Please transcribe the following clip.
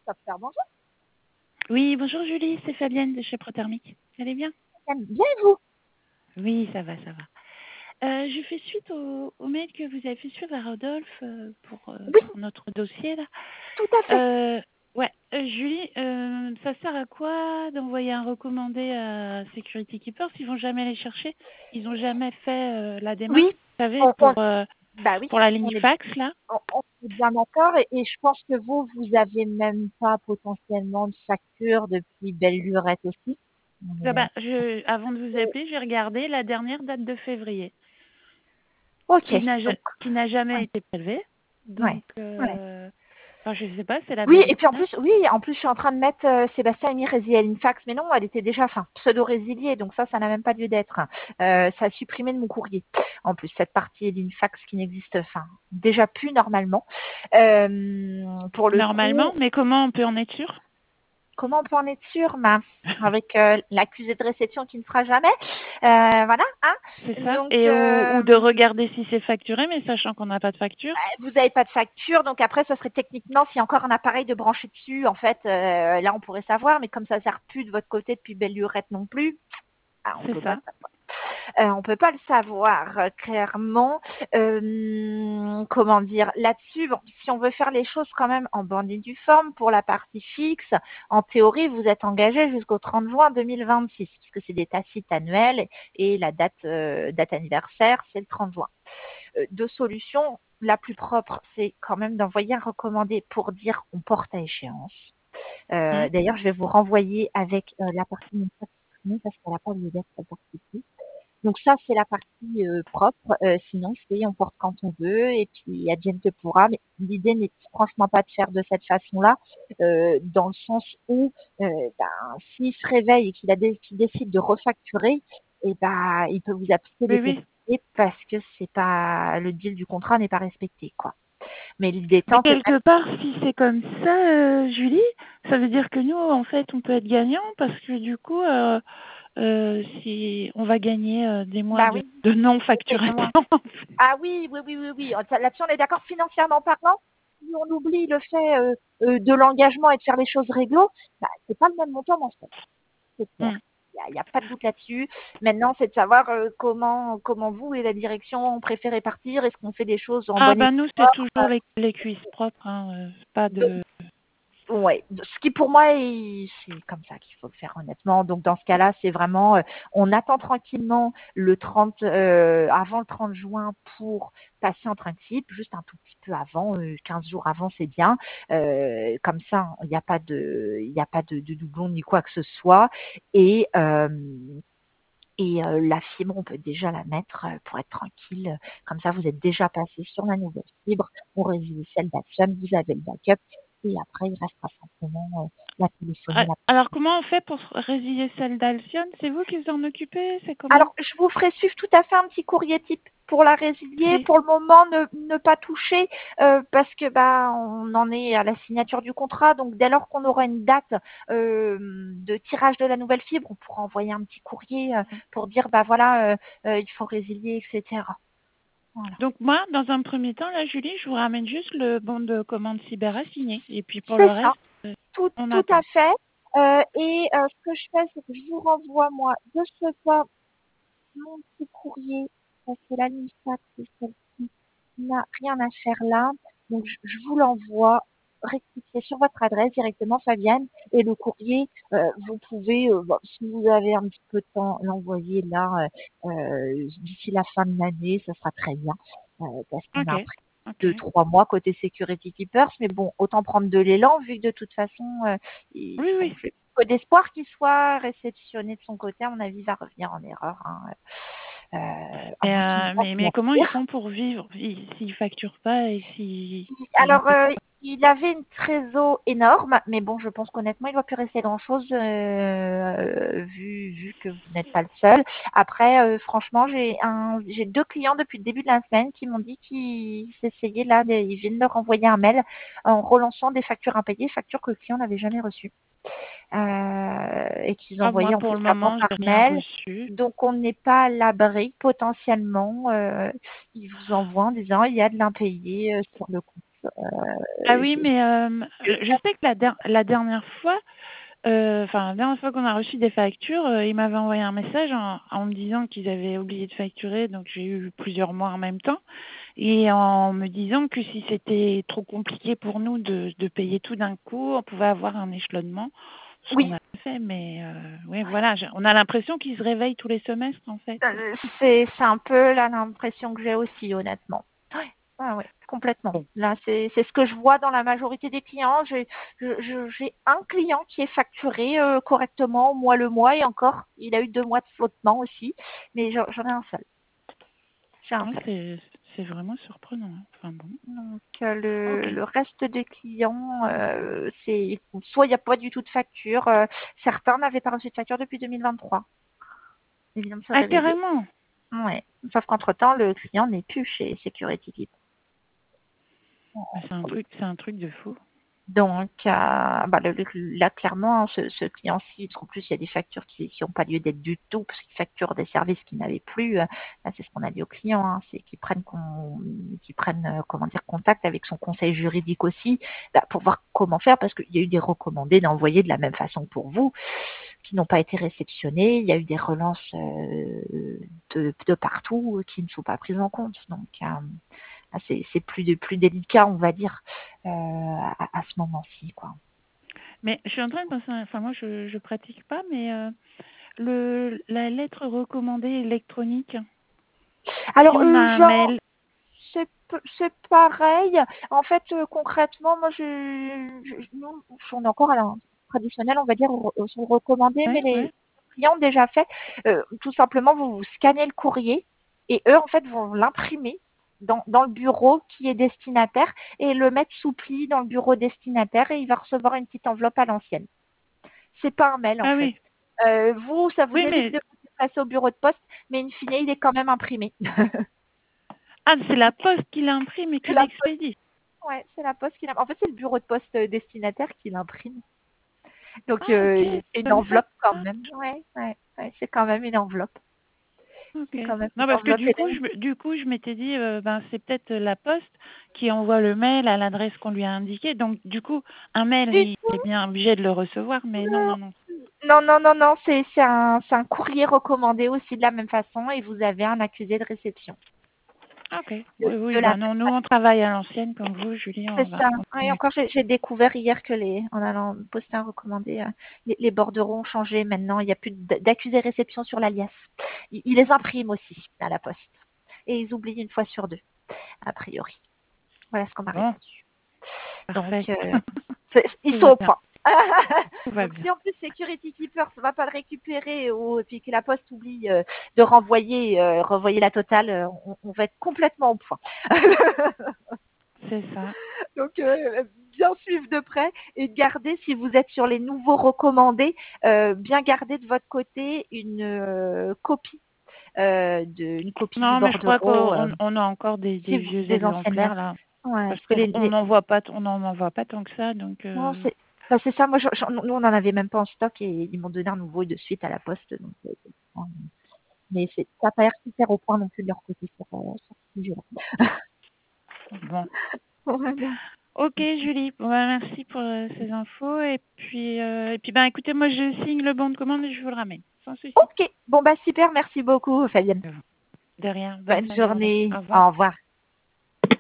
Software, bonjour. Oui, bonjour Julie, c'est Fabienne de chez Prothermique. Vous allez bien? Bien et vous? Oui, ça va, ça va. Je fais suite au mail que vous avez fait suivre à Rodolphe Oui, pour notre dossier là. tout à fait. Ouais, Julie, ça sert à quoi d'envoyer un recommandé à Security Keepers? Ils vont jamais les chercher. Ils n'ont jamais fait la démarche, Oui, vous savez, on, on- bah oui, pour la on ligne est, fax là. on est bien d'accord. Et je pense que vous avez même pas potentiellement de facture depuis belle lurette aussi. Ah On est- bah, avant de vous appeler, j'ai regardé la dernière date de février, Ok, donc, qui n'a jamais ouais, été prélevée. ouais, Donc, ouais. enfin, je sais pas, c'est la Oui, bonne et puis date. oui, en plus, je suis en train de mettre Sébastien a mis résilier Linfax, mais non, elle était déjà, pseudo-résiliée, donc ça n'a même pas lieu d'être. Ça a supprimé de mon courrier. En plus, cette partie Linfax qui n'existe, déjà plus normalement. Pour le coup, Normalement, mais comment on peut en être sûr? comment on peut en être sûr, avec l'accusé de réception qui ne fera jamais, voilà, hein. C'est ça. Donc, Et ou de regarder si c'est facturé, mais sachant qu'on n'a pas de facture. vous n'avez pas de facture, donc après, ça serait techniquement, s'il y a encore un appareil de brancher dessus, en fait, là, on pourrait savoir, mais comme ça ne sert plus de votre côté depuis belle lurette non plus, on C'est peut pas ça. savoir. On peut pas le savoir clairement. Comment dire là-dessus, bon, si on veut faire les choses quand même en bonne et due forme pour la partie fixe, en théorie, vous êtes engagé jusqu'au 30 juin 2026, puisque c'est des tacites annuels et la date anniversaire, c'est le 30 juin. Deux solutions. La plus propre, c'est quand même d'envoyer un recommandé pour dire on porte à échéance. Hmm. D'ailleurs, je vais vous renvoyer avec la partie parce qu'elle n'a pas lieu d'être cette partie. Donc ça, c'est la partie propre. Sinon, c'est on porte quand on veut et puis advienne que pourra. Mais l'idée n'est franchement pas de faire de cette façon-là, dans le sens où s'il se réveille et qu'il décide de refacturer, et il peut vous appliquer des Oui, oui. pénalités parce que c'est pas le deal du contrat n'est pas respecté, quoi. Mais l'idée Mais étant que quelque part, si c'est comme ça, Julie, ça veut dire que nous, en fait, on peut être gagnant parce que du coup, si on va gagner des mois bah oui, de c'est non-facturation. moi. Ah oui, oui, oui, oui, oui. Là-dessus, on est d'accord financièrement parlant. Si on oublie le fait de l'engagement et de faire les choses réglo, c'est pas le même montant mensuel. C'est clair. Hmm. Il y a pas de doute là-dessus. Maintenant, c'est de savoir comment vous et la direction préférez partir. Est-ce qu'on fait des choses en Ah bonne et bah due nous, c'est toujours les cuisses propres, hein, pas forme. de. Ouais, ce qui pour moi c'est comme ça qu'il faut le faire honnêtement. Donc dans ce cas-là, c'est vraiment on attend tranquillement le 30 avant le 30 juin pour passer en principe, juste un tout petit peu avant, 15 jours avant, c'est bien. Comme ça, il y a pas de doublon ni quoi que ce soit et la fibre, on peut déjà la mettre pour être tranquille. Comme ça, vous êtes déjà passé sur la nouvelle fibre. On résilie celle d'Action, vous avez le backup. Et après, il restera simplement la téléphonie. Alors comment on fait pour résilier celle d'Alcyon? C'est vous qui vous en occupez? C'est comment? Alors, je vous ferai suivre tout à fait un petit courrier type pour la résilier. Si. Pour le moment, ne pas toucher parce que on en est à la signature du contrat. Donc, dès lors qu'on aura une date de tirage de la nouvelle fibre, on pourra envoyer un petit courrier pour dire voilà, il faut résilier, etc. Voilà. Donc moi, dans un premier temps, là, Julie, je vous ramène juste le bon de commande cyber à signer. Et puis pour le C'est ça. reste, on Tout à attend. fait. Ce que je fais, c'est que je vous renvoie, moi, de ce pas, mon petit courrier, parce que la ligne fax, c'est celle-ci, n'a rien à faire là. Donc, je vous l'envoie rectifié sur votre adresse directement, Fabienne. Et le courrier, vous pouvez, si vous avez un petit peu de temps, l'envoyer là, d'ici la fin de l'année, ça sera très bien. Parce qu'on Ok, a ok. 2, 3 mois côté Security Keepers, mais bon, autant prendre de l'élan vu que de toute façon, Oui, bon, oui. j'ai peu d'espoir qu'il soit réceptionné de son côté. À mon avis, il va revenir en erreur, hein, à moins qu'il ne fasse Mais comment ils mentir. font pour vivre s'ils facturent pas et s'ils ils ont Alors, il avait une trésor énorme, mais bon, je pense qu'honnêtement, il ne doit plus rester grand-chose vu que vous n'êtes pas le seul. Après, franchement, j'ai 2 clients depuis le début de la semaine qui m'ont dit qu'ils s'essayaient là, ils viennent leur envoyer un mail en relançant des factures impayées, factures que le client n'avait jamais reçues. Et qu'ils Ah, moi, envoyaient en pour plus le avant moment, par j'ai rien mail. reçu. Donc, on n'est pas à l'abri potentiellement. Ils vous envoient en disant il y a de l'impayé sur le compte. Ah oui, mais je sais que la dernière fois, la dernière fois qu'on a reçu des factures, ils m'avaient envoyé un message en me disant qu'ils avaient oublié de facturer, donc j'ai eu plusieurs mois en même temps, et en me disant que si c'était trop compliqué pour nous de payer tout d'un coup, on pouvait avoir un échelonnement, ce qu'on Oui, a fait, mais oui, voilà, on a l'impression qu'ils se réveillent tous les semestres, en fait. c'est un peu l'impression que j'ai aussi, honnêtement. Ouais, ah ouais, complètement. Bon. Là, c'est ce que je vois dans la majorité des clients. J'ai un client qui est facturé correctement mois le mois et encore, il a eu 2 mois de flottement aussi, mais j'en ai un seul. J'ai un Ouais, seul. c'est vraiment surprenant, hein. Enfin bon. Donc Ok. le reste des clients, c'est soit il n'y a pas du tout de facture, certains n'avaient pas reçu de facture depuis 2023. Ils viennent de se Ah, réveiller. carrément. Ouais. Sauf qu'entre-temps, le client n'est plus chez Security Keep. Bah, c'est un truc de fou. Donc, là, clairement, hein, ce client-ci, parce qu'en plus, il y a des factures qui n'ont pas lieu d'être du tout, parce qu'il facture des services qu'il n'avait plus. Là, c'est ce qu'on a dit aux clients, hein, c'est qu'ils prennent comment dire, contact avec son conseil juridique aussi, pour voir comment faire, parce qu'il y a eu des recommandés d'envoyer de la même façon pour vous, qui n'ont pas été réceptionnés. Il y a eu des relances de partout qui ne sont pas prises en compte. Donc, c'est plus délicat, on va dire, à ce moment-ci, quoi. Mais je suis en train de penser, enfin moi je pratique pas, mais la lettre recommandée électronique, si Alors, on a un genre, mail, c'est pareil. En fait, concrètement, moi, nous, on est encore à la traditionnelle, on va dire, sur le recommandé, mais ouais, les ouais. clients ont déjà fait. Tout simplement, vous scannez le courrier et eux, en fait, vont l'imprimer dans le bureau qui est destinataire et le mettre sous pli dans le bureau destinataire et il va recevoir une petite enveloppe à l'ancienne. C'est pas un mail, en Ah fait. oui, Vous, ça vous oui, évite mais de vous déplacer au bureau de poste, mais in fine, il est quand même imprimé. ah c'est la poste qui l'imprime et C'est qui la poste, l'expédie. ouais, c'est la poste qui l'imprime. En fait, c'est le bureau de poste destinataire qui l'imprime. Donc, Ah ok, c'est une comme ça. enveloppe quand même. Ouais, ouais, ouais, c'est quand même une enveloppe. Ok. C'est quand même une Non parce que enveloppe. du coup je m'étais dit ben c'est peut-être la poste qui envoie le mail à l'adresse qu'on lui a indiquée. Donc du coup un mail Du il tout, est bien obligé de le recevoir, mais non non. non non. Non, c'est un courrier recommandé aussi de la même façon et vous avez un accusé de réception Ah, ok. de, Oui oui de la ben même non nous façon. on travaille à l'ancienne comme vous Julie, on C'est va ça. Et continuer. encore, j'ai découvert hier que en allant poster un recommandé, les bordereaux ont changé maintenant. Il n'y a plus d'accusé réception sur l'alias. Ils les impriment aussi à la poste. Et ils oublient une fois sur deux, a priori. Voilà ce qu'on m'a Bon, répondu. Donc, parfait. ils Tout sont va au bien, point. tout va Donc, bien. si en plus Security Keeper ne va pas le récupérer et puis que la poste oublie de renvoyer la totale, on va être complètement au point. C'est ça. Donc, bien suivre de près et garder, si vous êtes sur les nouveaux recommandés, bien garder de votre côté une copie, une copie du Non, mais je crois bordereau, qu'on a encore si des vieux des anciennes exemplaires liasses. là, Ouais, parce parce que qu'on n'en voit pas, on n'en envoie pas tant que ça, donc non, c'est ça. Moi, nous, on n'en avait même pas en stock et ils m'ont donné un nouveau de suite à la poste. Donc, mais ça n'a pas l'air super au point non plus de leur côté sur ce sujet-là. bon. Voilà. Ok, Julie. Bon, bah, merci pour ces infos et puis ben écoutez, moi je signe le bon de commande et je vous le ramène, sans souci. Ok, bon bah super, merci beaucoup Fabienne. De rien. Bonne Bonne fin de journée. journée, Au revoir. au revoir.